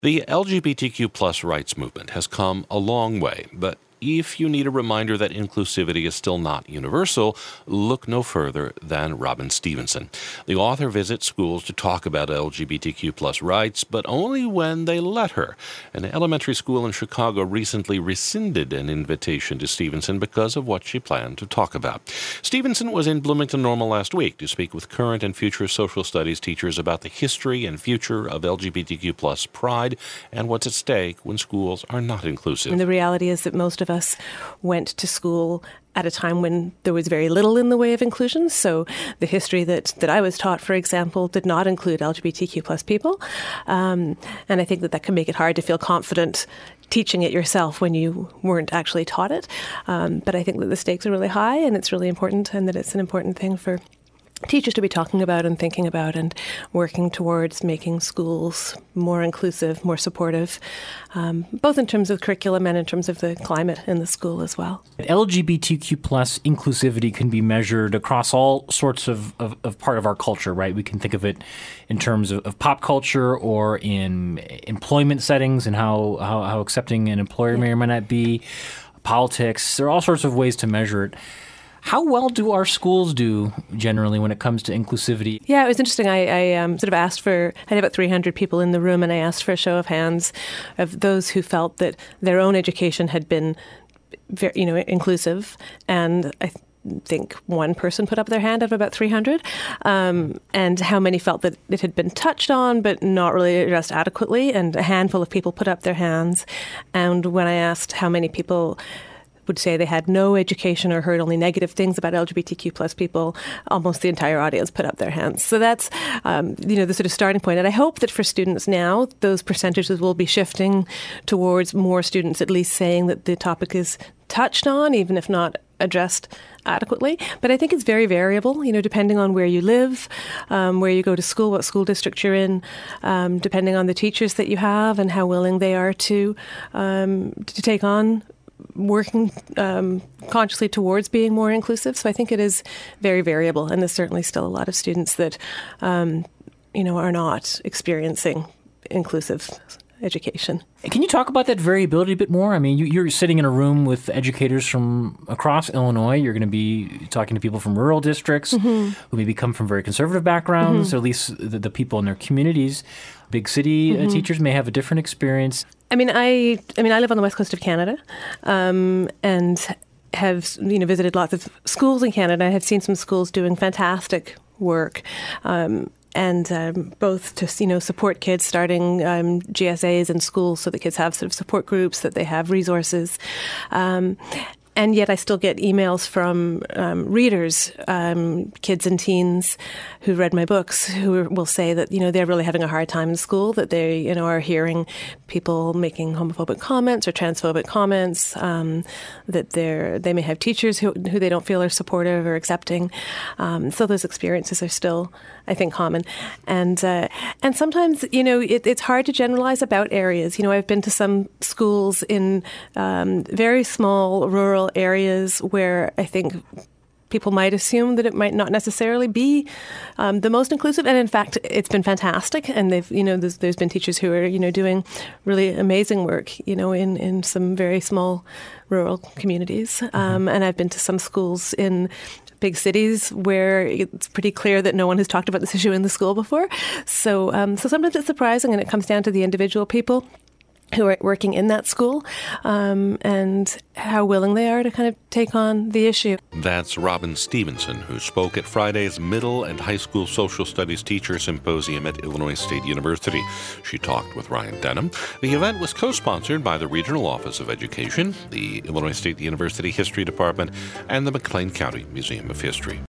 The LGBTQ plus rights movement has come a long way, but if you need a reminder that inclusivity is still not universal, look no further than Robin Stevenson. The author visits schools to talk about LGBTQ plus rights, but only when they let her. An elementary school in Chicago recently rescinded an invitation to Stevenson because of what she planned to talk about. Stevenson was in Bloomington Normal last week to speak with current and future social studies teachers about the history and future of LGBTQ plus pride and what's at stake when schools are not inclusive. And the reality is that most of us went to school at a time when there was very little in the way of inclusion. So the history that I was taught, for example, did not include LGBTQ plus people. And I think that can make it hard to feel confident teaching it yourself when you weren't actually taught it. But I think that the stakes are really high and it's really important, and that it's an important thing for teachers to be talking about and thinking about and working towards making schools more inclusive, more supportive, both in terms of curriculum and in terms of the climate in the school as well. LGBTQ plus inclusivity can be measured across all sorts of part of our culture, right? We can think of it in terms of pop culture or in employment settings and how accepting an employer may or may not be, politics. There are all sorts of ways to measure it. How well do our schools do generally when it comes to inclusivity? Yeah, it was interesting. I sort of asked I had about 300 people in the room, and I asked for a show of hands of those who felt that their own education had been very, inclusive. And I think one person put up their hand out of about 300, and how many felt that it had been touched on but not really addressed adequately. And a handful of people put up their hands. And when I asked how many people would say they had no education or heard only negative things about LGBTQ plus people, almost the entire audience put up their hands. So that's, the sort of starting point. And I hope that for students now, those percentages will be shifting towards more students at least saying that the topic is touched on, even if not addressed adequately. But I think it's very variable, depending on where you live, where you go to school, what school district you're in, depending on the teachers that you have and how willing they are to take on working consciously towards being more inclusive. So I think it is very variable, and there's certainly still a lot of students that, are not experiencing inclusive education. Can you talk about that variability a bit more? I mean, you're sitting in a room with educators from across Illinois. You're going to be talking to people from rural districts who maybe come from very conservative backgrounds, or at least the people in their communities. Big city teachers may have a different experience. I live on the west coast of Canada, and have visited lots of schools in Canada. I have seen some schools doing fantastic work. And both to support kids starting GSAs in schools so that kids have sort of support groups, that they have resources. And yet I still get emails from readers, kids and teens who read my books, who will say that, they're really having a hard time in school, that they, are hearing people making homophobic comments or transphobic comments, that they may have teachers who they don't feel are supportive or accepting. So those experiences are still, I think, common. And sometimes, it's hard to generalize about areas. I've been to some schools in very small rural areas where I think people might assume that it might not necessarily be the most inclusive. And in fact, it's been fantastic. And they've, there's been teachers who are, doing really amazing work, in some very small rural communities. And I've been to some schools in big cities where it's pretty clear that no one has talked about this issue in the school before. So sometimes it's surprising, and it comes down to the individual people who are working in that school, and how willing they are to kind of take on the issue. That's Robin Stevenson, who spoke at Friday's Middle and High School Social Studies Teacher Symposium at Illinois State University. She talked with Ryan Denham. The event was co-sponsored by the Regional Office of Education, the Illinois State University History Department, and the McLean County Museum of History.